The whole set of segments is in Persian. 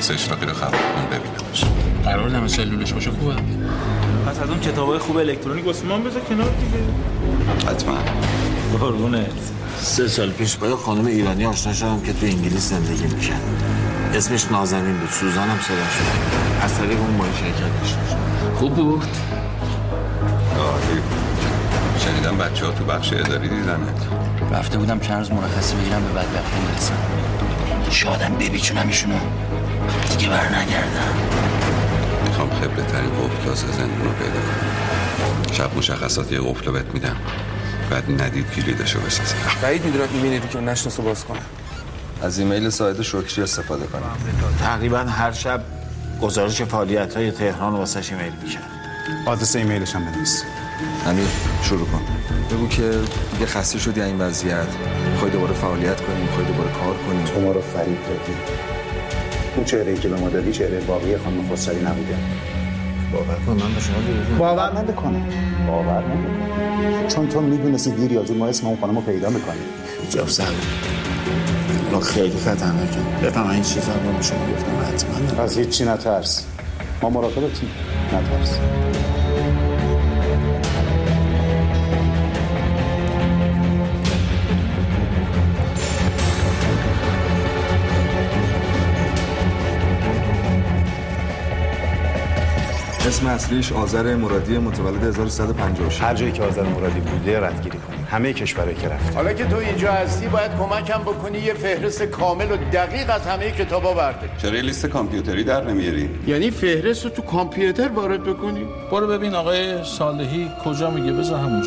مثل اشراقی رو خبر کن ببینمش. قرار نمه سلولش باشه خوبه. پس از اون کتابای خوب الکترونیک واسه من بذار کنار دیگه. حتما. قربونت. 3 سال پیش با یه خانم ایرانی آشنا شدم که تو انگلیس زندگی می‌کرد. اسمش نازنین بود. سوزانم صدا شد. از طریق اون با شرکت شد. خوب بود. عالی. شنیدم بچه‌ها تو بخش اداری دیدنت. رفته بودم چند روز مرخصی بگیرم به بدبختی میرسم. شادم ببیچونم ایشونو. دیگه برنگردم. میخوام خبره ترین قفل زندون رو پیدا کنم. شب مشخصات یه قفل رو بهت میدم. بعد ندید کلیدشو بسازم. بعید میدونم ایمیلی رو که نشناسو باز کنم. از ایمیل ساید شکری استفاده کنم. تقریبا هر شب گزارش فعالیت‌های تهران واسش ایمیل می‌کرد. آدرس ایمیلش هم بنویس. امیر شروع کن. بگو که دیگه خسته شدی این وضعیت. می‌خوای دوباره فعالیت کنی، می‌خوای دوباره کار کنی. تو ما رو فریب دادی. اون چهره‌ای که به ما دادی چهره واقعی خانم خسروی نبوده. باور کن من به شما دروغ باور نمی‌کنه. چون تو می‌دونستی دیر یا زود ما اسم اون خانم رو پیدا می‌کنیم. جواب سر ما خیلی خطرناکه. بفهم این چیزا رو به شما گفتم حتما. از هیچی نترس. ما مراقبتیم. نترس. اسم اصلیش آذر مرادی متولد 1356. هر جایی که آذر مرادی بوده ردگیری کنیم. همه کشورهایی که رفت. حالا که تو اینجا هستی باید کمکم بکنی یه فهرست کامل و دقیق از همه کتابا برداری. چرا لیست کامپیوتری در نمیاری؟ یعنی فهرست رو تو کامپیوتر وارد بکنی؟ برو ببین آقای صالحی کجا میگه بذار همونجا.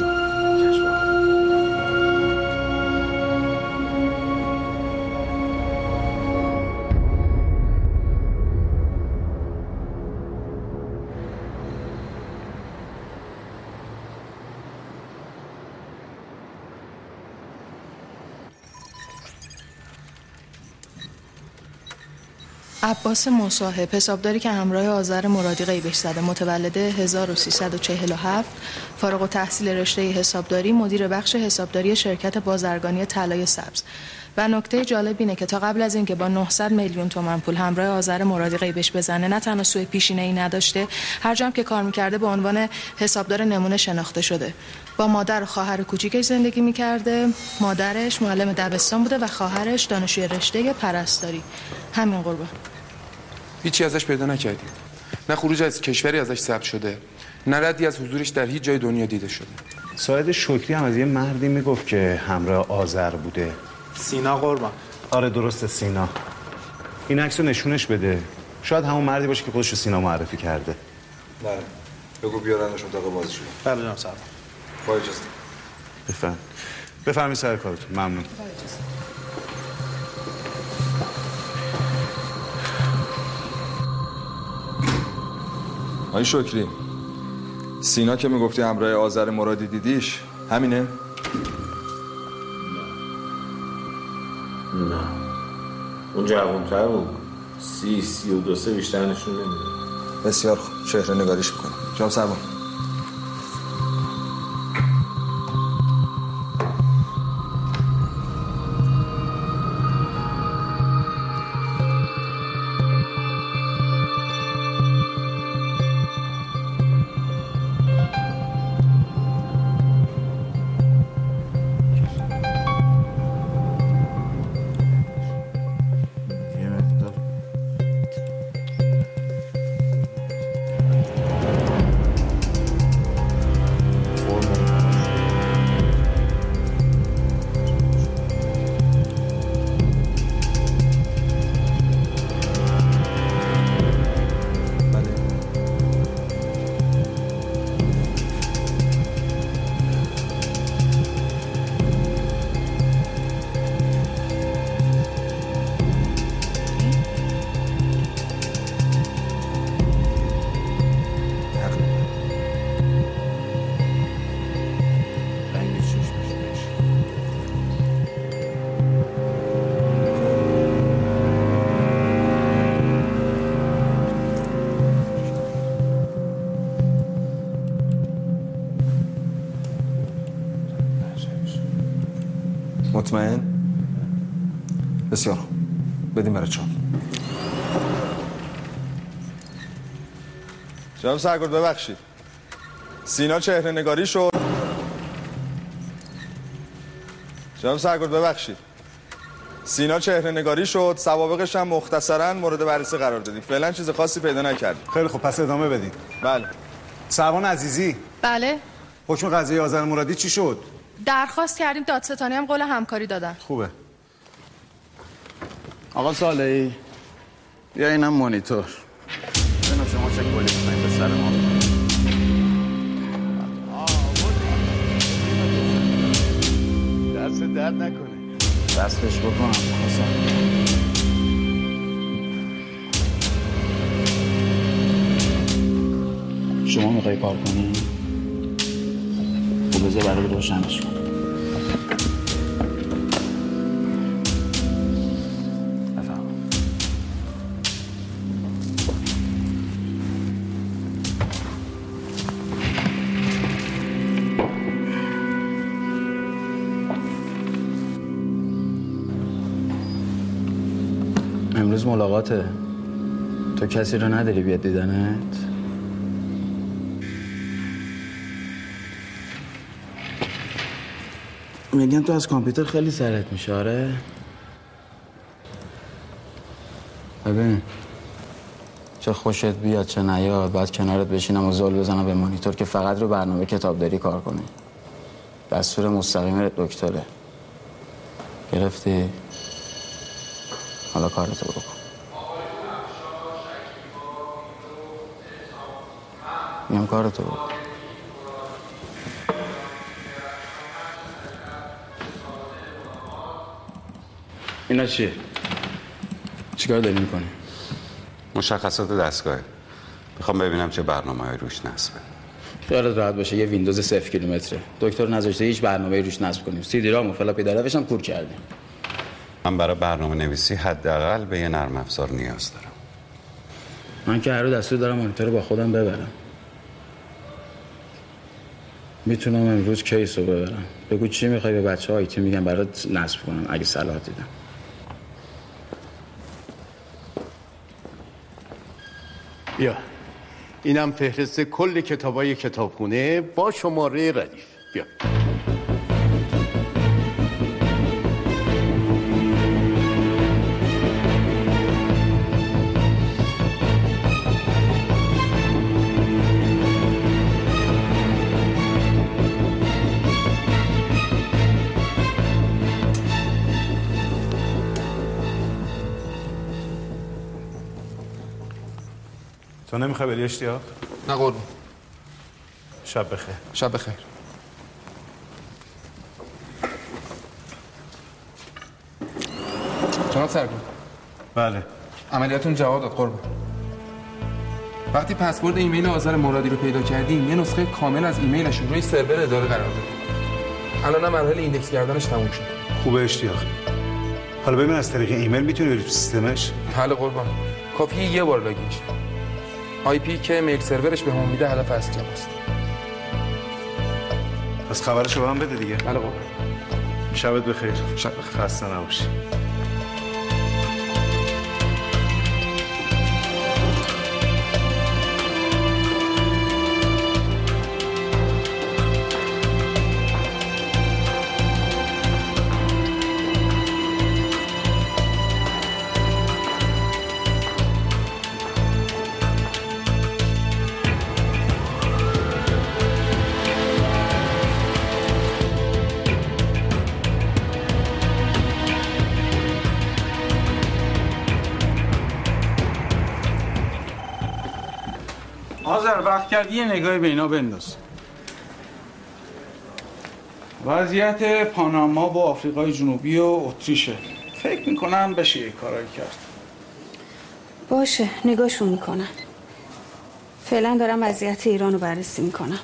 عباس مصاحب حسابداری که همراه آذر مرادی غیبش زده، متولد 1347، فارغ التحصیل رشته حسابداری، مدیر بخش حسابداری شرکت بازرگانی طلای سبز. و نکته جالب اینه که تا قبل از اینکه با 900 میلیون تومان پول همراه آذر مرادی غیبش بزنه، نه تنها سوء پیشینه‌ای نداشته، هر جا که کار می‌کرده به عنوان حسابدار نمونه شناخته شده. با مادر و خواهر کوچیکش زندگی می‌کرده. مادرش معلم دبستان بوده و خواهرش دانشجوی رشته پرستاری. همین قربان. هیچی ازش پیدا نکردیم. نه خروج از کشوری ازش ثبت شده، نه ردی از حضورش در هیچ جای دنیا دیده شده. ساید شکری هم از یه مردی میگفت که همراه آذر بوده. سینا قربان. آره درسته سینا. این عکسو نشونش بده. شاید همون مردی باشه که خودش رو سینا معرفی کرده. نه. بگو بیارنش اتاق بازیشون. بله جناب سرور. با اجازه. بفرمایید سر کارتون. ممنون. آقای شکری، سینا که میگفتی همراه آذر مرادی دیدیش همینه؟ نه اون جوان‌تر بود. 32 بیشتر نشون نمیده. بسیار خوب، چهره نگاریش میکنم. جناب سربان. مطمئن؟ بسیار خوب. بدیم برای چاپ. جناب سرگرد ببخشید. سینا چهره نگاری شد. جناب سرگرد ببخشید. سینا چهره نگاری شد، سوابقش هم مختصراً مورد بررسی قرار دادیم. فعلا چیز خاصی پیدا نکردیم. خیلی خوب، پس ادامه بدین. بله. سروان عزیزی. بله. حکم قضایی آذر مرادی چی شد؟ درخواست کردیم، دادستانی هم قول همکاری دادن. خوبه. آقا صالحی یا اینم مانیتور. ببینم شما چه گلی می‌خواید به سر ما. دست درد نکنه. دستش بکنم. شما میخوایی کار کنی؟ خب بذار برای روشنش کن. امروز ملاقاته. تو کسی رو نداری بیاد دیدنت؟ میگن تو از کامپیوتر خیلی سرت میشه. آره؟ ببین چه خوشت بیاد چه نیاد باید کنارت بشینم و زل بزنم به مانیتور که فقط رو برنامه کتابداری کار کنی. دستور مستقیم دکتره. گرفتی؟ حالا کارتو بکن. میام کارتو بکن. اینا چیه؟ چیکار داری میکنی؟ مشخصات دستگاهه. میخوام ببینم چه برنامه‌ای روش نصبه. خیالت راحت باشه، یه ویندوز 0 کیلومتره. دکتر نذاشته هیچ برنامه‌ای روش نصب کنیم. سی دی رام و فلاپی درایوش هم کور کردیم. من برای برنامه نویسی حداقل به یه نرم افزار نیاز دارم. من که هر رو دستور دارم مانیتور رو با خودم ببرم. میتونم امروز کیس رو ببرم. بگو چی میخوای به بچه ها آیتی میگم برات نصب کنم اگه صلاح دیدم. بیا اینم فهرست کل کتابای کتابخونه با شماره ردیف. بیا تو نمیخوای بری اشتیاق؟ نه قربون. شب بخیر. شب بخیر. جناب سرگرد. بله. عملیاتون جواب داد قربون. وقتی پسورد ایمیل آذر مرادی رو پیدا کردیم یه نسخه کامل از ایمیلش روی سرور اداره قرار دادیم. الان مرحله ایندکس کردنش تموم شد. خوبه اشتیاق. حالا ببین از طریق ایمیل میتونی بری تو سیستمش؟ بله قربان. کافیه یه بار لاگین شه. آی پی که میل سرورش به هم میده هدف اصلی ماست. پس خبرشو به من بده دیگه. بله قربان. شبت بخیر. شب بخیر. خسته نباشی. آذر وقت کردی یه نگاهی به اینا بنداز. وضعیت پاناما و آفریقای جنوبی و اتریشه. فکر میکنم بشه یه کارایی کرد. باشه نگاهشون میکنم. فعلا دارم وضعیت ایران رو بررسی میکنم.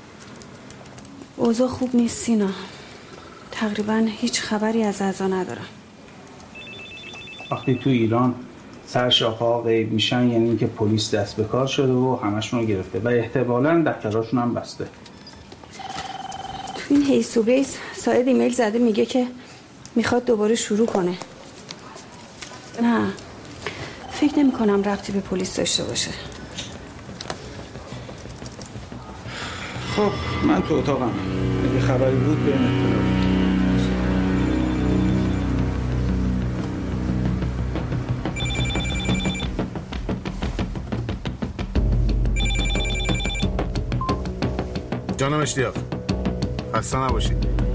اوضاع خوب نیست سینا. تقریبا هیچ خبری از اعضا ندارم. وقتی تو ایران سرشاخه‌ها غیب میشن یعنی اینکه پلیس دست به کار شده و همشون رو گرفته و احتمالاً دفتراشون هم بسته. تو این هیس و بیس ساید ایمیل زده میگه که میخواد دوباره شروع کنه. نه فکر نمی کنم ربطی به پلیس داشته باشه. خب من تو اتاقم، اگه خبری بود بهم اطلاع بده. جانم اشتیاق، خسته نباشید.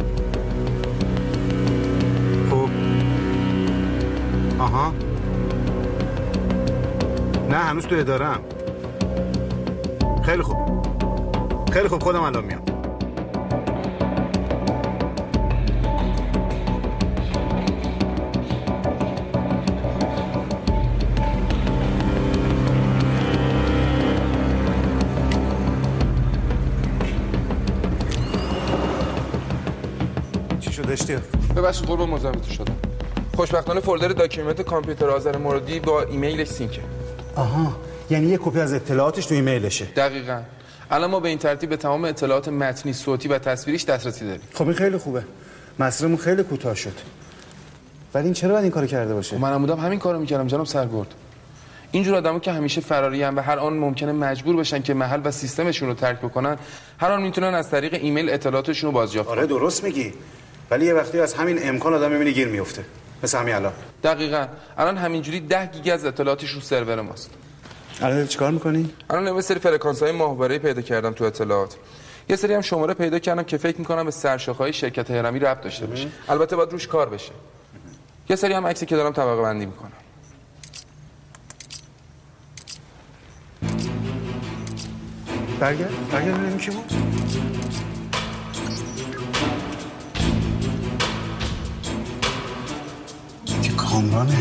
خب آها نه هنوز تو اداره‌ام. خیلی خوب خودم الان میام. ببخشید قربان مزاحمتون شدم. خوشبختانه فولدر داکیومنت کامپیوتر آذر مرادی با ایمیلش سینکه. آها، یعنی یه کپی از اطلاعاتش تو ایمیلشه. دقیقاً. الان ما به این ترتیب به تمام اطلاعات متنی، صوتی و تصویریش دسترسی داریم. خب این خیلی خوبه. مسیرمون خیلی کوتاه شد. ولی این چرا باید این کارو کرده باشه؟ منم بودم همین کارو میکردم جناب سرگرد. اینجور آدمو که همیشه فراری ان و هر آن ممکنه مجبور بشن که محل و سیستمشون رو ترک بکنن، هر آن میتونن از طریق ایمیل اطلاعاتشون رو بازیافت کنن. آره درست میگی. ولی یه وقتی از همین امکان آدم میبینه گیر میفته. مثل همین الان. دقیقاً. الان همینجوری 10 گیگ از اطلاعاتش رو سرور ماست. الان چیکار می‌کنی؟ الان یه سری فرکانس‌های ماهواره‌ای پیدا کردم تو اطلاعات. یه سری هم شماره پیدا کردم که فکر می‌کنم به سرشاخه‌های شرکت هرمی ربط داشته باشه. البته باید روش کار بشه. یه سری هم عکسی که دارم طبقه بندی می‌کنم. برگرد ببینیم کی بود؟ که کامرانه.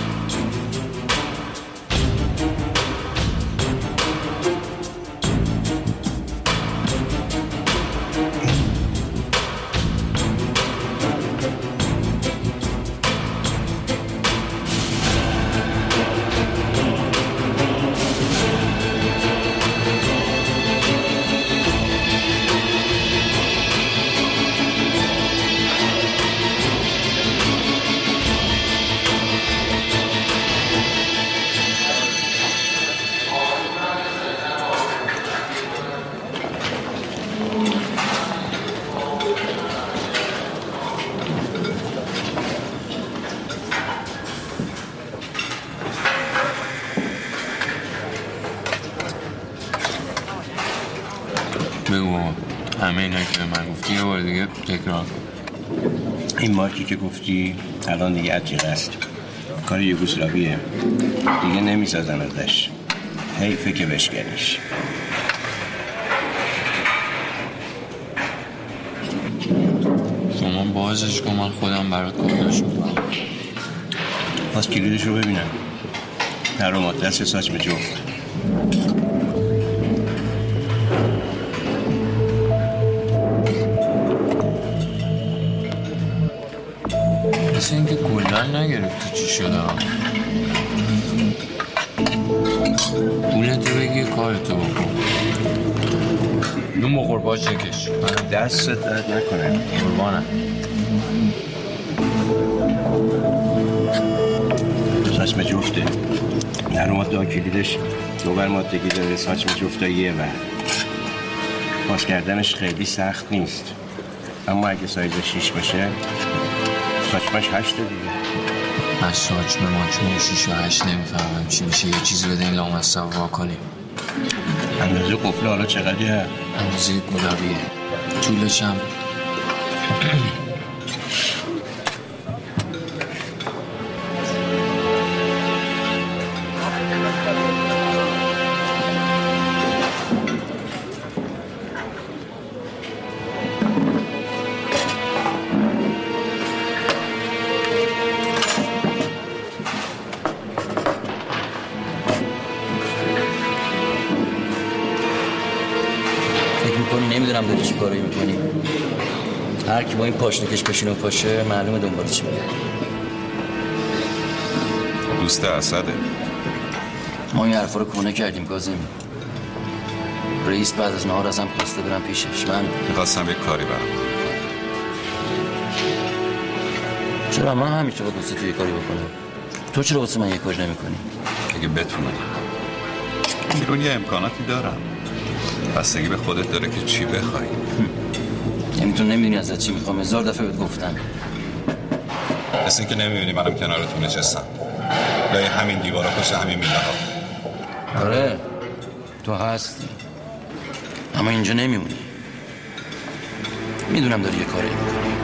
همه اینا که به من گفتی یه بار دیگه تکرار. این مارکی که گفتی الان دیگه عجیقه است، کار یوگسلاویه دیگه، نمیسازن ازش. حیفه که بشکنیش. شما بازش کن، من خودم برات کارش میکنم. پس کلیدش رو ببینم. در اومد دست ساچمه جفت. مثل اینکه کلن نگرفتی چی شده. پولتو بگی کارتو بکن. نون بخور باش چکش. دستت درد نکنه. قربانم. ساچمه جفته. در اومد دان کلیدش دوبر مادگی داره. ساچمه جفته یه بر. باز کردنش خیلی سخت نیست، اما اگه سایز 6 باشه ساچمش 8 دیگه. از ساچمه ماچمه 6 و 8 نمیفهمم چی میشه. یه چیزی بده این لامصب واکنیم. اندازه قفله حالا چقدره؟ اندازه گلابیه. طولش هم نمیدونم داری چی کاری میکنی. هر کی با این پاشنکش بشینه و پاشه معلومه دنبال چی میگه. دوست اسده. ما این حرفا رو کونه کردیم کاظم. رئیس بعد از نهار ازم خواسته برم پیشش. من میخواستم یک کاری برم. چرا من همیشه باید واسه تو یه کاری بکنم؟ تو چرا واسه من یه کاری نمیکنی؟ اگه بتونم. بیرون یه امکاناتی دارم. بستگی به خودت داره که چی بخوای. یعنی تو نمیدونی ازت چی میخوام؟ 1000 دفعه بهت گفتم. مثل این که نمیبینی منم کنارتون نشستم لای همین دیوارا پشت همین میله ها. آره تو هستی اما اینجا نمیمونی. میدونم داری یه کاری میکنی.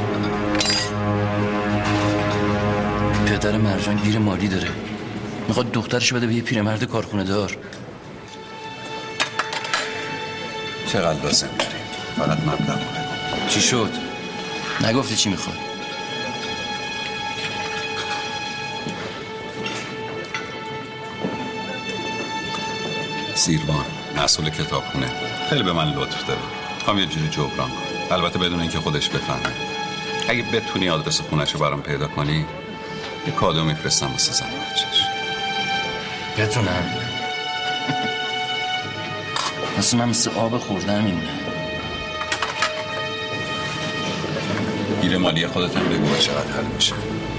پدر مرجان گیر مالی داره، میخواد دخترش بده به یه پیرمرد کارخونه دار. چقدر لازم داری؟ فقط مبلغ چی شد؟ نگفتی چی میخواد؟ زیروان مسئول کتابخونه خیلی به من لطف داره، میخوام یه جوری جبران کنم، البته بدون اینکه خودش بفهمه. اگه بتونی آدرس خونه‌شو برام پیدا کنی یه کادو میفرستم واسه زن بچه‌ش. بتونم؟ واسه من مثل آب خوردن میمونه. گیر مالی خودت هم بگو چقدر حل میشه.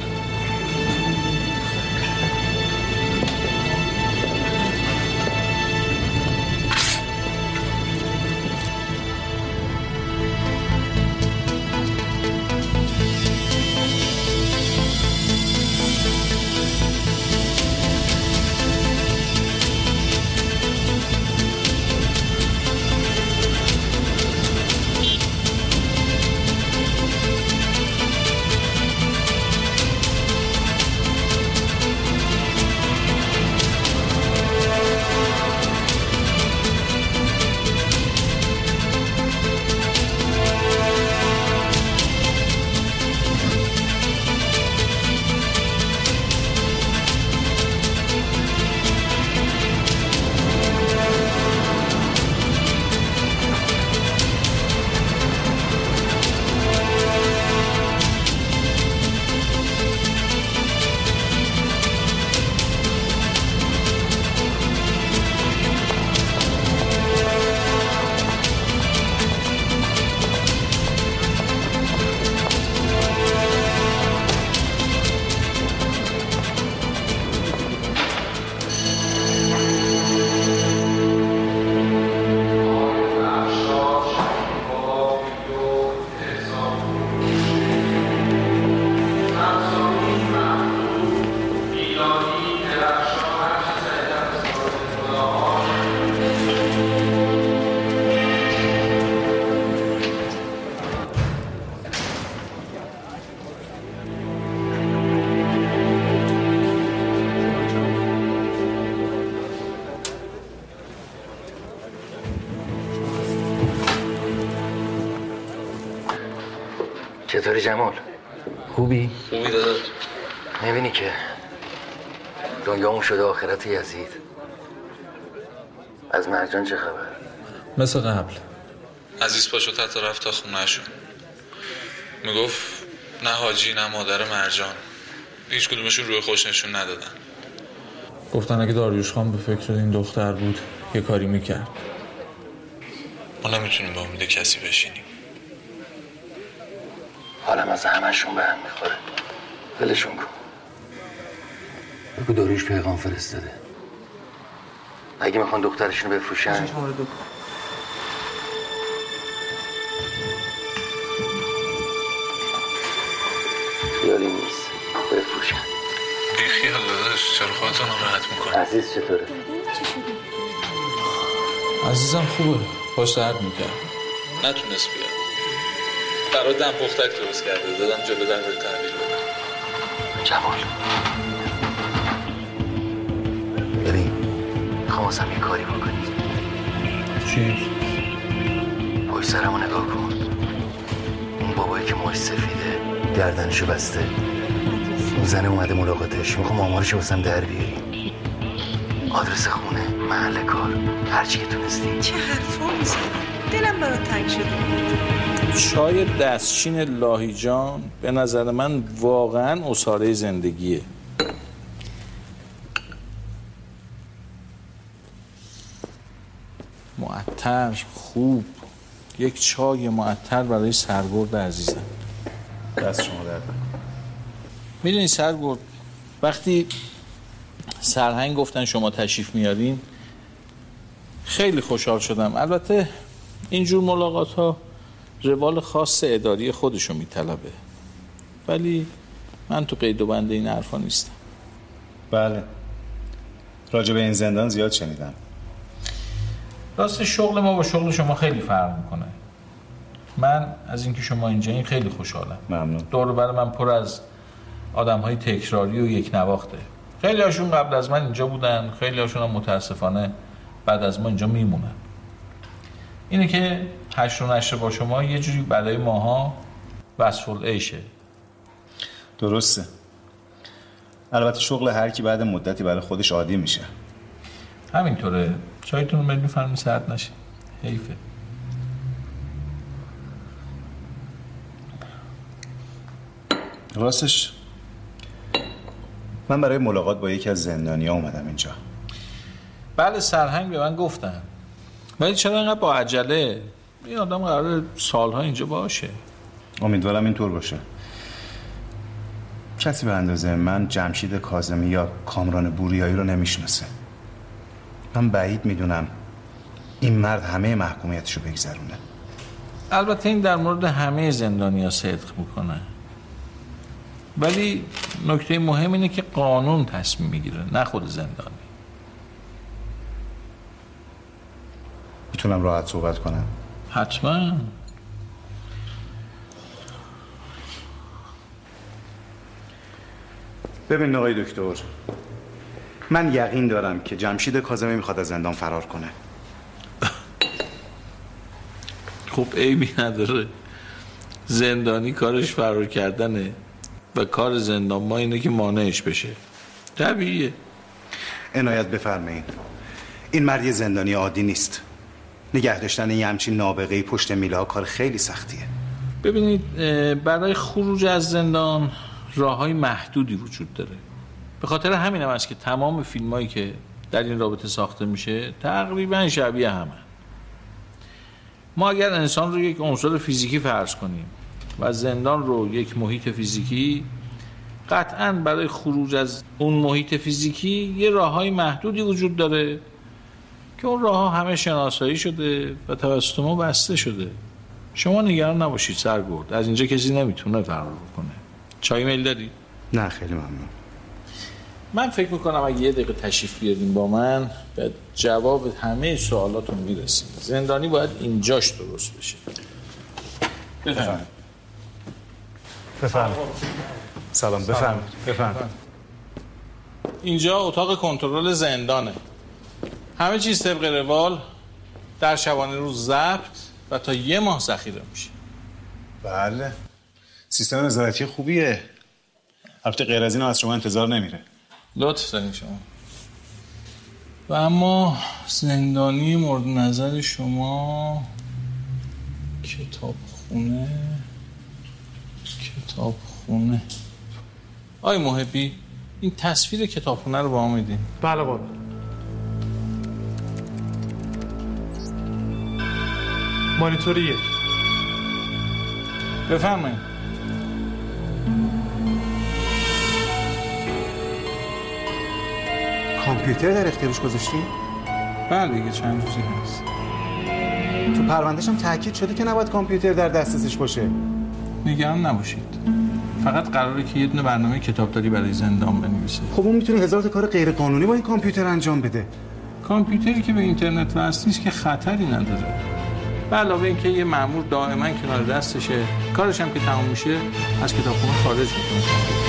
چطوری جمال؟ خوبی؟ خوبی داداش. میبینی که دنیامون شده آخرت یزید. از مرجان چه خبر؟ مثل قبل عزیز پاشو تحت رفت تا خونهشون. میگفت نه حاجی نه مادر مرجان هیچ کدومشون روی خوش نشون ندادن. گفتن اگه داریوش خان به فکر این دختر بود یه کاری میکرد. ما نمیتونیم به امید کسی بشینیم. حالم از همشون به هم میخوره. ولشون کن. بگو داریوش پیغام فرستاده. اگه میخوان دخترشونو بفروشن خیالی نیست، بفروشن. بیخیال داداش، چرا خودتو ناراحت میکنی؟ عزیز چطوره؟ عزیزم خوبه، پاش درد میکرد نتونست بیاد. برای دم پختک درست کرده، دادم جلو در به تحویل بدم. جمال ببین، میخوام واسم یه کاری بکنی. چی؟ پای سرمو نگاه کن. اون بابایی که موش سفیده گردنشو بسته، اون زنه اومده ملاقاتش. میخوام آمارشو واسم در بیاری. آدرس خونه، محل کار، هرچی که تونستی. چه حرفا میزنی؟ دلم برات تنگ شده. چای دستچین لاهیجان به نظر من واقعا اصاره زندگیه. معطر خوب، یک چای معطر برای سرگرد عزیزم. دست شما درد نکنه. میدونی سرگرد، وقتی سرهنگ گفتن شما تشریف میارین خیلی خوشحال شدم. البته اینجور ملاقات ها روال خاص اداری خودشو میطلبه، ولی من تو قید و بند این حرفا نیستم. بله، راجع به این زندان زیاد شنیدم. راست شغل ما با شغل شما خیلی فرق میکنه. من از اینکه شما اینجا این خیلی خوشحالم. ممنون. دور و بر من پر از آدم‌های تکراری و یک نواخته. خیلی هاشون قبل از من اینجا بودن، خیلی هاشون هم متاسفانه بعد از ما اینجا میمونن. اینه که حشر و نشر با شما یه جوری برای ماها وصف العیشه. درسته. البته شغل هر کی بعد مدتی برای خودش عادی میشه. همینطوره. چایتون رو میفرمی سرد نشه. حیفه. راستش من برای ملاقات با یکی از زندانی‌ها اومدم اینجا. بله، سرهنگ به من گفتن. ولی چرا اینقدر با عجله؟ این آدم قراره سالها اینجا باشه. امیدوارم اینطور باشه. کسی به اندازه من جمشید کاظمی یا کامران بوریایی رو نمیشناسه. من بعید میدونم این مرد همه محکومیتش رو بگذرونه. البته این در مورد همه زندانی‌ها صدق میکنه، ولی نکته مهم اینه که قانون تصمیم میگیره، نه خود زندانی. میتونم راحت صحبت کنم؟ حتما. ببین آقای دکتر، من یقین دارم که جمشید کاظمی میخواد از زندان فرار کنه. خب عیبی نداره. زندانی کارش فرار کردنه و کار زندان ما اینه که مانعش بشه. طبیعیه. عنایت بفرمایید. این مرد یه زندانی عادی نیست. نگه داشتن یه همچین نابغه‌ای پشت میله ها کار خیلی سختیه. ببینید، برای خروج از زندان راههای محدودی وجود داره. به خاطر همین هم است که تمام فیلمایی که در این رابطه ساخته میشه تقریبا شبیه همه. ما اگر انسان رو یک عنصر فیزیکی فرض کنیم و زندان رو یک محیط فیزیکی، قطعاً برای خروج از اون محیط فیزیکی یه راههای محدودی وجود داره که اون راهها همه شناسایی شده و توسط ما بسته شده. شما نگران نباشید سرگرد، از اینجا کسی نمیتونه فرار بکنه. چای میل داری؟ نه خیلی ممنون. من فکر میکنم اگه یه دقیقه تشریف بیاریم با من به جواب همه سوالاتون میرسیم. زندانی باید اینجاش درست بشه. بفرمایید. بفرمایید. سلام. بفرمایید. اینجا اتاق کنترل زندانه. همه چیز طبق روال در شبانه روز ضبط و تا 1 ماه ذخیره میشه. بله. سیستم نظارتی خوبیه. البته غیر از این از شما انتظار نمیره. لطف دارین شما. و اما زندانی مورد نظر شما کتابخونه. آی محبی، این تصویر کتابخونه رو با ما میدین؟ بله بابا. مانیتور 1. بفرمایید. کامپیوتر در اختیارش گذاشتی؟ بله دیگه چند روزی هست. تو پروندهش هم تاکید شده که نباید کامپیوتر در دسترسش باشه. نگران نباشید. فقط قراره که یه دونه برنامه کتابداری برای زندان بنویسه. خب اون میتونه 1000 تا کار غیر قانونی با این کامپیوتر انجام بده. کامپیوتری که به اینترنت وصل نیست که خطری نداره. به علاوه اینکه یه مأمور دائما کنار دستشه، کارش هم که تمام میشه از کتابخونه خارج میکنه.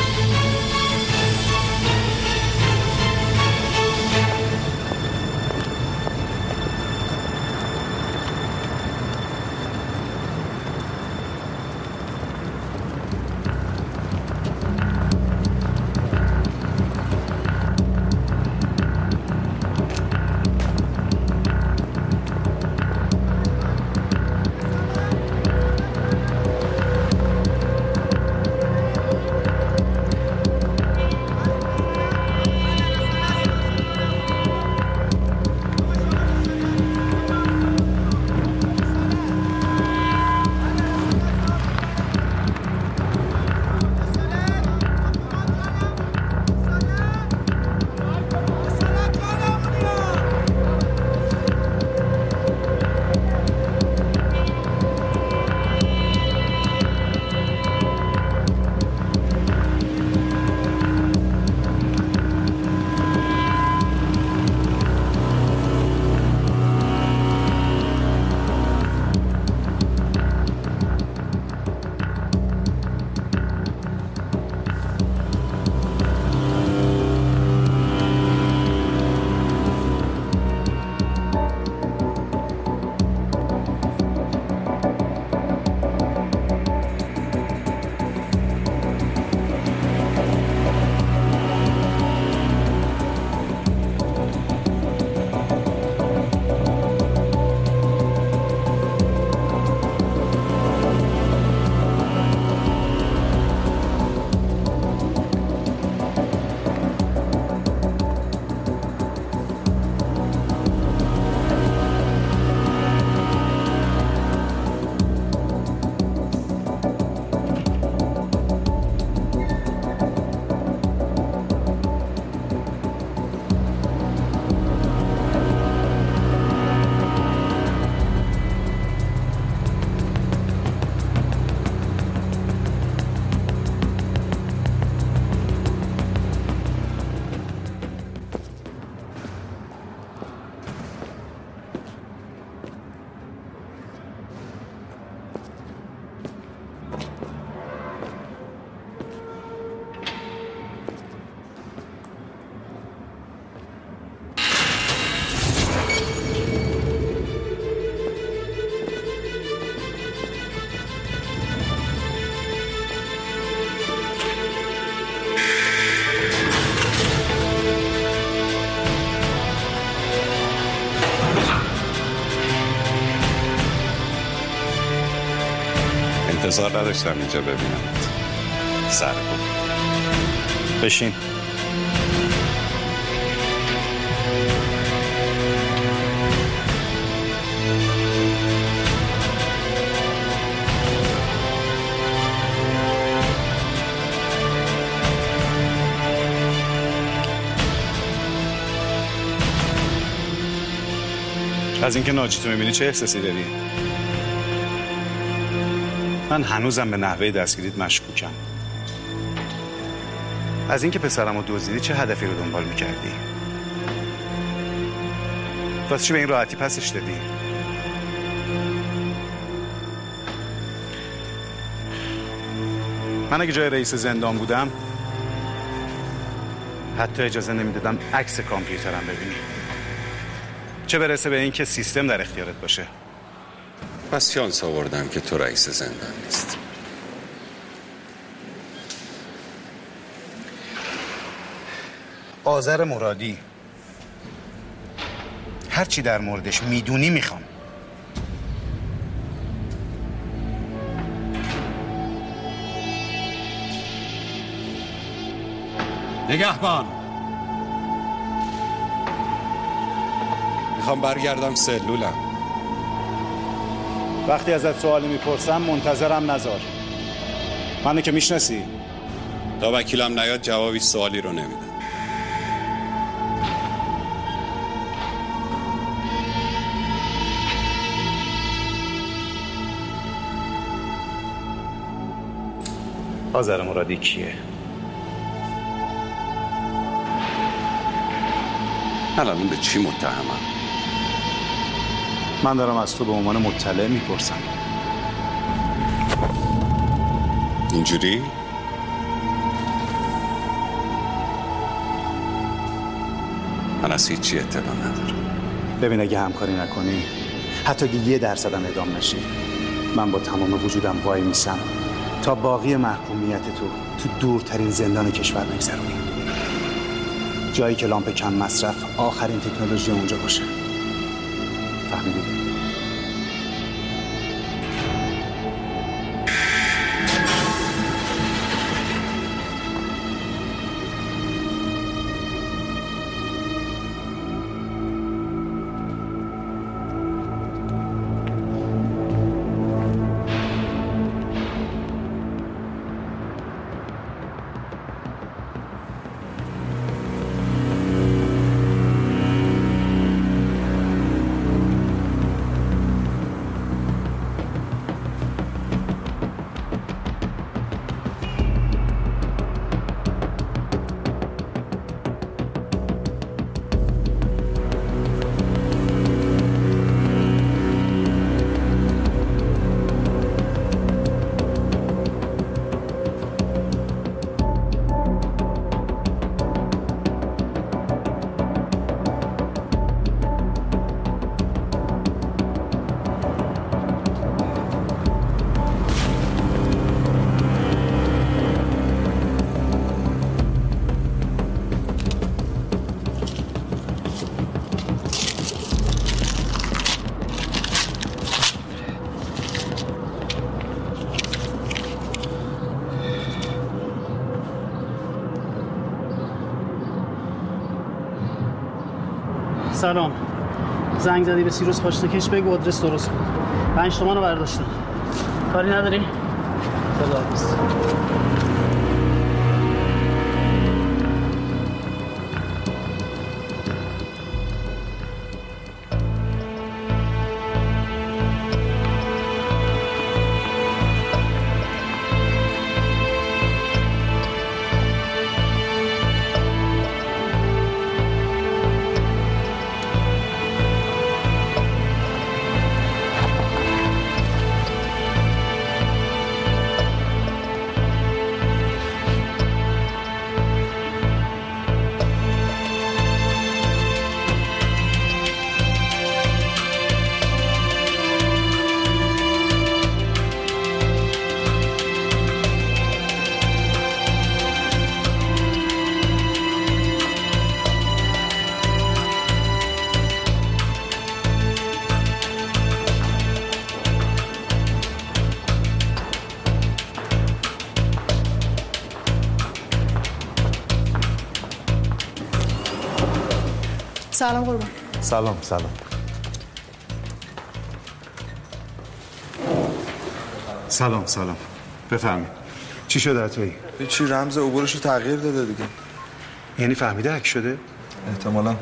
انتظار نداشتم اینجا ببینم. سر کن. بشین. از اینکه ناجی تو میبینی چه احساسی داری؟ من هنوزم به نحوه دستگیریت مشکوکم. از اینکه پسرمو دزدیدی چه هدفی رو دنبال میکردی؟ واسه چی به این راحتی پسش دادی؟ من اگه جای رئیس زندان بودم حتی اجازه نمیدادم عکس کامپیوترم ببینی، چه برسه به این که سیستم در اختیارت باشه. پس شانس آوردم که تو رئیس زندان نیست. آذر مرادی، هر چی در موردش میدونی میخوام. نگهبان، میخوام برگردم سلولم. وقتی ازت سوالی میپرسم منتظرم نذار. منو که میشناسی. تا وکیلم نیاد جوابی سوالی رو نمیدم. آذر مرادی کیه؟ الان به چی متهمم؟ من دارم از تو به عنوان مطلع میپرسم. اینجوری؟ من از هیچی اطلاع ندارم. ببین اگه همکاری نکنی، حتی اگه 1% هم اعدام نشی، من با تمام وجودم وای میسم تا باقی محکومیت تو دورترین زندان کشور بگذرونی. جایی که لامپ کم مصرف آخرین تکنولوژی اونجا باشه. فهمیدی؟ سلام، زنگ زدی به سیروس پاشتکش بگو آدرس درست کن. 5 تومن رو برداشتم. کاری نداری؟ خداحافظ. سلام قربان. سلام. سلام. بفهمید چی شده عطایی؟ چی رمز عبورش رو تغییر داده دیگه. یعنی فهمیده هک شده؟ احتمالاً.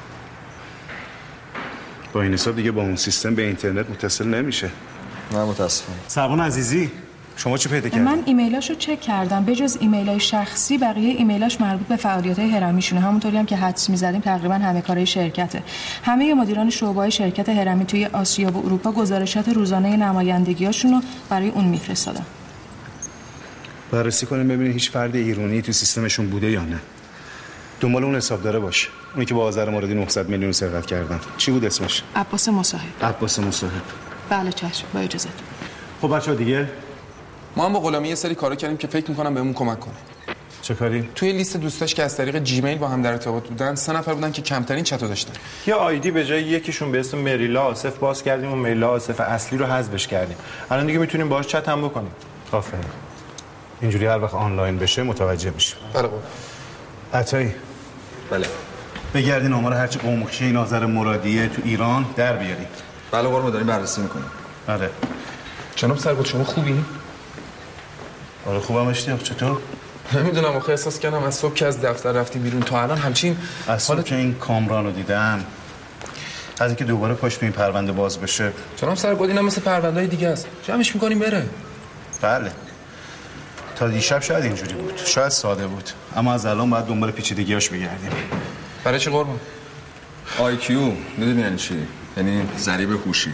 با این حساب دیگه با اون سیستم به اینترنت متصل نمیشه. نه متاسفم. سربان عزیزی شما چی پیدا کردید؟ من ایمیلاشو چک کردم. به جز ایمیلای شخصی بقیه ایمیلاش مربوط به فعالیت‌های هرمیشونه. همونطوری هم که حدس می‌زدیم تقریبا همه کارهای شرکته. همه مدیران شعبه‌های شرکت هرمی توی آسیا و اروپا گزارشات روزانه نمایندگی‌هاشون رو برای اون میفرستادن. بررسی کنیم ببینید هیچ فرد ایرانی تو سیستمشون بوده یا نه. دنبال اون حسابداره باشه. اونی که با آذر مرادی 900 میلیون سرقت کردن. چی بود اسمش؟ عباس مصاحب. بله چشم، با اجازهتون. خب بچه‌ها دیگه ما هم با غلامی یه سری کارا کردیم که فکر می‌کنم بهمون کمک کنه. چه کاری؟ توی لیست دوستاش که از طریق جیمیل با هم در ارتباط بودن 3 نفر بودن که کمترین چتو داشتن. یه آیدی به جای یکیشون به اسم مریلا آصف باز کردیم و مریلا آصف اصلی رو حذفش کردیم. الان دیگه میتونیم باهاش چت هم بکنیم. آفرین. اینجوری هر وقت آنلاین بشه متوجه میشه. بله قربان. عطایی. بله. بگردین آمار هرچی قومکشه این آذر مرادیه تو ایران در بیارین. بله قربان داریم بررسی میکنیم. آره. جناب سرگل شما خوبی؟ آره خوبم. اشتیاق چطور؟ نمیدونم آخه احساس کردم از صبح که از دفتر رفتیم بیرون تا الان همچین از صبح که این کامران رو دیدم از اینکه دوباره پاش به این پرونده باز بشه. جناب سرگل اینم مثل پرونده‌های دیگه است. جمعش می‌کنیم بره. بله. تا دیشب شاید اینجوری بود. شاید ساده بود. اما از الان باید دنبال پیچیدگیاش بگردیم. برای چی قربان؟ IQ میدونی یعنی چی؟ یعنی ضریب هوشی.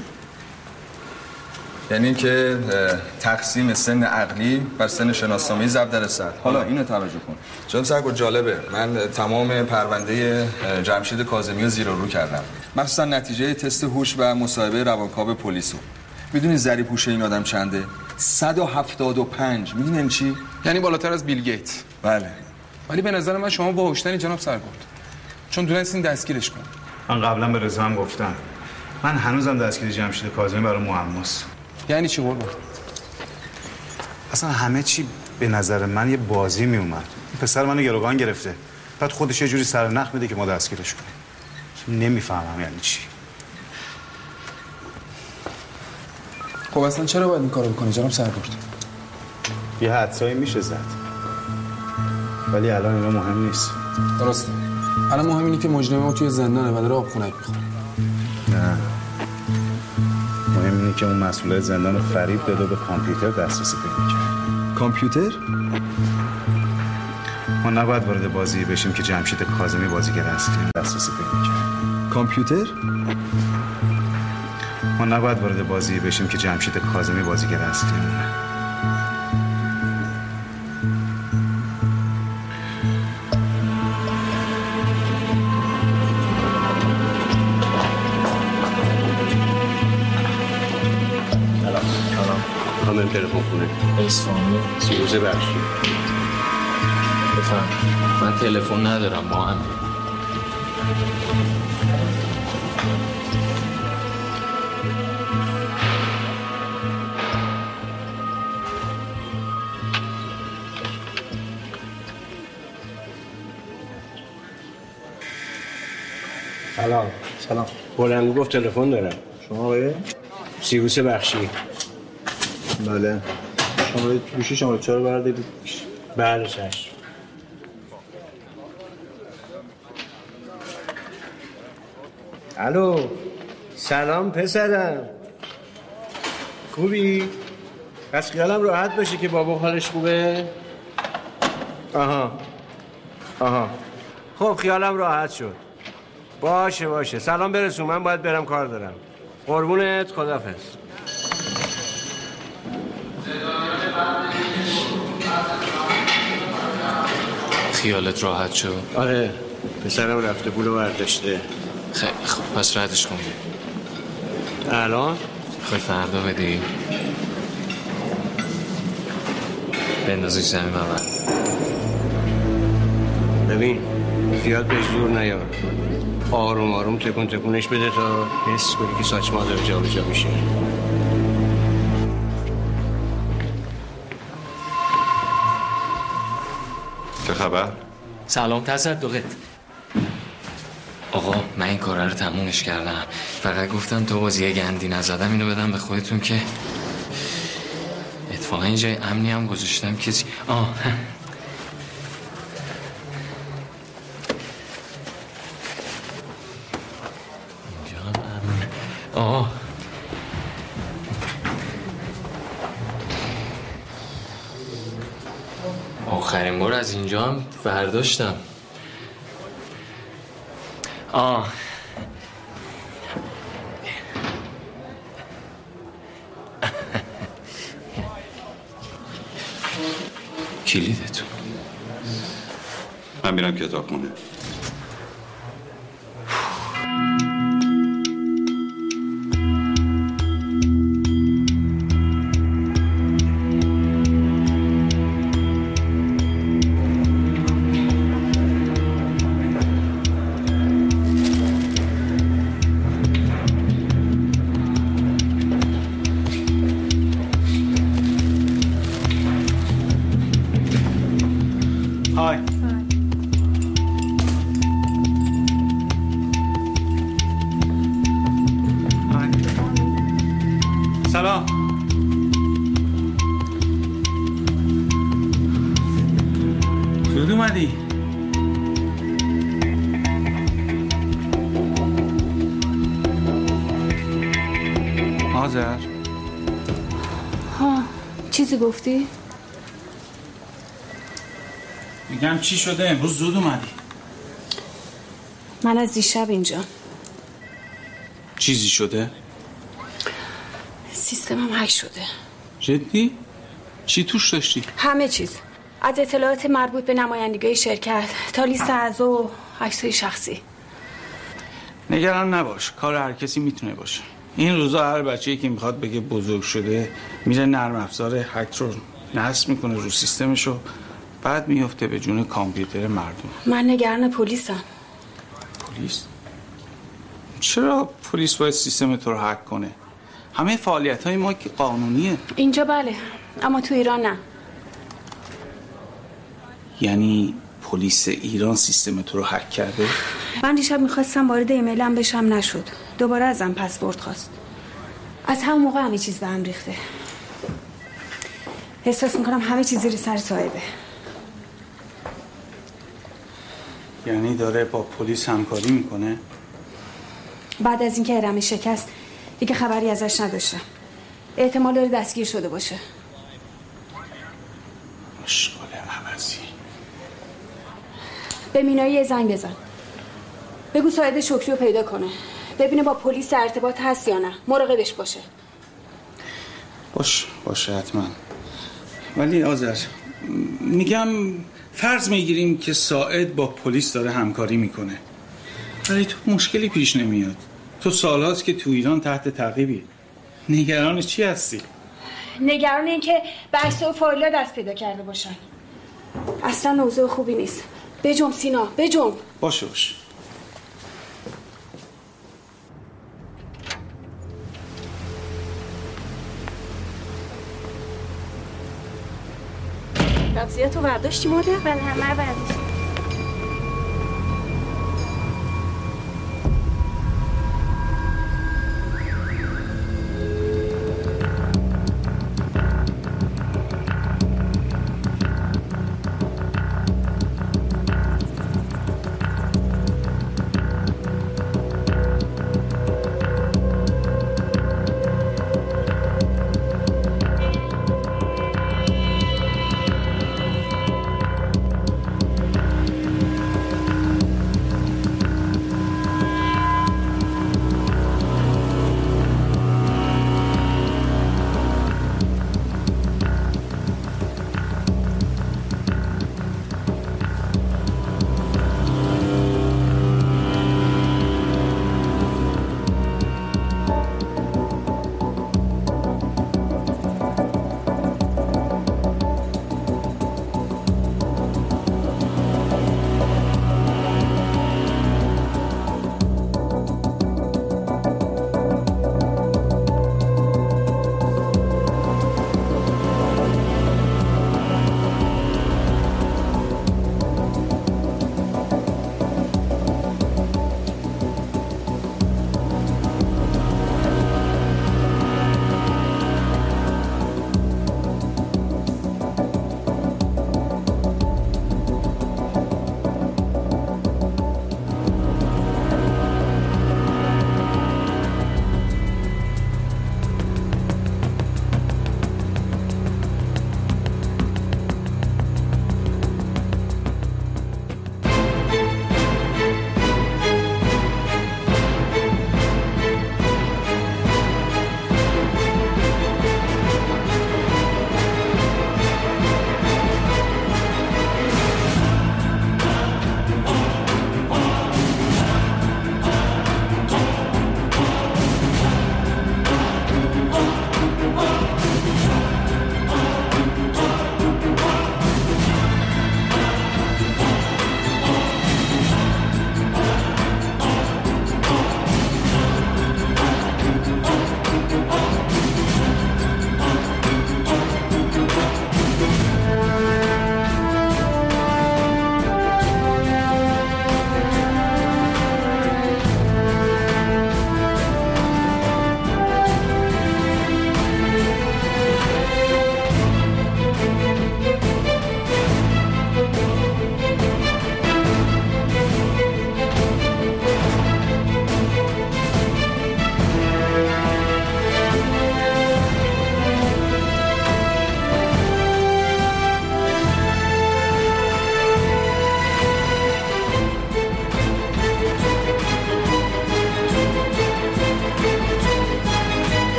یعنی که تقسیم سن عقلی بر سن شناسنامه ضرب در 100. حالا اینو توجه کن. جناب سرگل جالبه. من تمام پرونده جمشید کاظمی رو زیر و رو کردم. مخصوصا نتیجه تست هوش و مصاحبه روانکاو پلیسو. میدونی ضریب هوش این آدم چنده؟ 175. میدونی یعنی چی؟ یعنی بالاتر از بیل گیت. بله. ولی به نظر من شما باهوشترین جناب سرگل. چون دونستین دستگیرش کن. من قبلا به رضا هم گفتم. من هنوزم دستگیر جمشید کاظمی برای معماست. یعنی چی قربان؟ اصلا همه چی به نظر من یه بازی می اومد. پسر منو گروگان گرفته. بعد خودش یه جوری سرنخ میده که ما دستگیرش کنیم. نمیفهمم یعنی چی. خب اصلا چرا باید این کارو بکنی جناب سرگل؟ یه حدسایی میشه زد. ولی الان اینا مهم نیست. درسته. الان مهم اینه که مجرم ما توی زندانه و داره آبخونک میخوره. نه. مهم اینه که اون مسئول زندان فریب داده به کامپیوتر دسترسی پیدا کرد. کامپیوتر؟ ما نباید وارد بازی بشیم که جمشید کاظمی بازیگر اصلی دسترسی پیدا کرد. کامپیوتر؟ ما نباید وارد بازی بشیم که جمشید کاظمی بازیگر اصلی خانم تلفن خونه اسفامی سیروزه بخشی. بفهم. من تلفن ندارم ما هم. سلام. بلنگو گفت تلفن دارم. شما آقای سیروس بخشی. بله. شماره گوشی شماره 4 بردارید. بله چشم. الو. سلام پسرم. خوبی؟ پس خیالم راحت باشه که بابا حالش خوبه؟ آها. خب خیالم راحت شد. باشه. سلام برسون. من باید برم کار دارم. قربونت. خداحافظ. خیالت راحت شد؟ آره. پسرم رفته پولو برداشته. خیلی خب پس ردش کن. الان؟ خواهی فردا بدی؟ بندازش زمین اول. ببین زیاد بهش زور نیار. آروم تکونش بده تا حس کنی که ساچما داره جا به جا میشه. چه خبر؟ سلام تصدقت. آقا آقا من این کارا رو تمومش کردم، فقط گفتم تا بازی گندی نزدم اینو بدم به خودتون که اتفاقا اینجای امنی هم گذاشتم کسی اینجا هم امن. آخرین بار از اینجا هم برداشتم. کلیدتون. من میرم کتابخونه. سلام. زود اومدی؟ آذر ها چیزی گفتی؟ میگم چی شده؟ امروز زود اومدی. من از دیشب اینجا. چیزی شده؟ سیستمم هک شده. جدی؟ چی توش داشتی؟ همه چیز، از اطلاعات مربوط به نمایندگی شرکت تا لیست اعضا و عکسای شخصی. نگران نباش، کار هر کسی میتونه باشه. این روزا هر بچه‌ای که میخواد بگه بزرگ شده میره نرم افزار هک رو نصب میکنه رو سیستمشو، بعد میفته به جون کامپیوتر مردم. من نگران پلیسم. پلیس؟ چرا پلیس باید سیستم تو رو هک کنه؟ همه فعالیت‌های ما که قانونیه. اینجا بله، اما تو ایران نه. یعنی پلیس ایران سیستم تو رو هک کرده؟ من دیشب میخواستم وارد ایمیلم بشم، نشد. دوباره ازم پسورد خواست. از همون موقع همه چیز به هم ریخته. احساس میکنم همه چیز زیر سر صاحبه. یعنی داره با پلیس همکاری میکنه؟ بعد از اینکه هرمی شکست دیگه خبری ازش نداشتم. احتمال داره دستگیر شده باشه. مشغول عوضی. به مینایی یه زنگ بزن. بگو ساعد شکری رو پیدا کنه. ببینه با پلیس ارتباط هست یا نه. مراقبش باشه. باشه حتما. ولی آذر میگم فرض میگیریم که ساعد با پلیس داره همکاری میکنه. ولی تو مشکلی پیش نمیاد. تو سالهاست که تو ایران تحت تعقیبی. نگران چی هستی؟ نگران این که بحث و فایل‌ها دست پیدا کرده باشن. اصلا اوضاع خوبی نیست. بجنب سینا، بجنب. باشه. تغذیه تو برداشتی مادر؟ بله همه برداشتی.